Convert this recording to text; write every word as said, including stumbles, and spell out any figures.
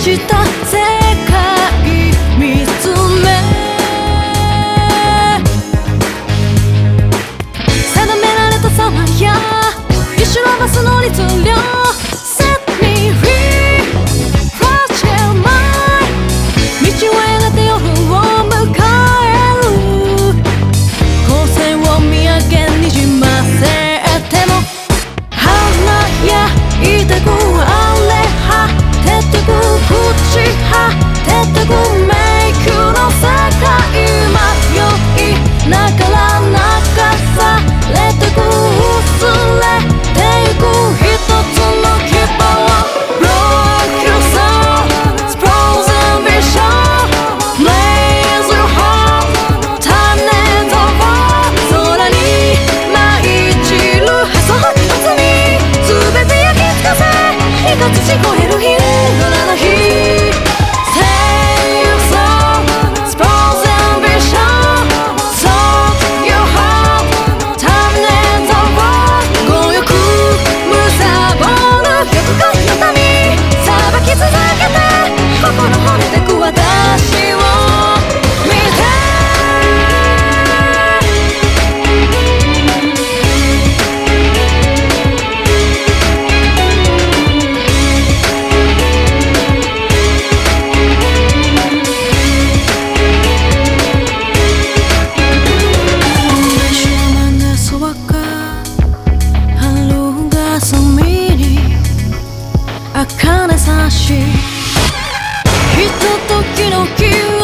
した世界見つめ定められた様や一種のバス乗り継量 Set me free Fragile mind 道をやがて夜を迎える光線を見上げにじませても華やいてくあれ果ててく朽ち果ててくメイクの世界迷いながら流されてく薄れてゆく一つの希望 Broke your soul Frozen vision Blaze your heart Time is over 空に舞い散るへそはきつみ全て焼き尽かせいかつし超える日空の日 Save your soul Frozen vision Soak your heart Time is over 強欲貪る欲が痛みさばき続けて心惚れてく私を見て茜さしひとときの君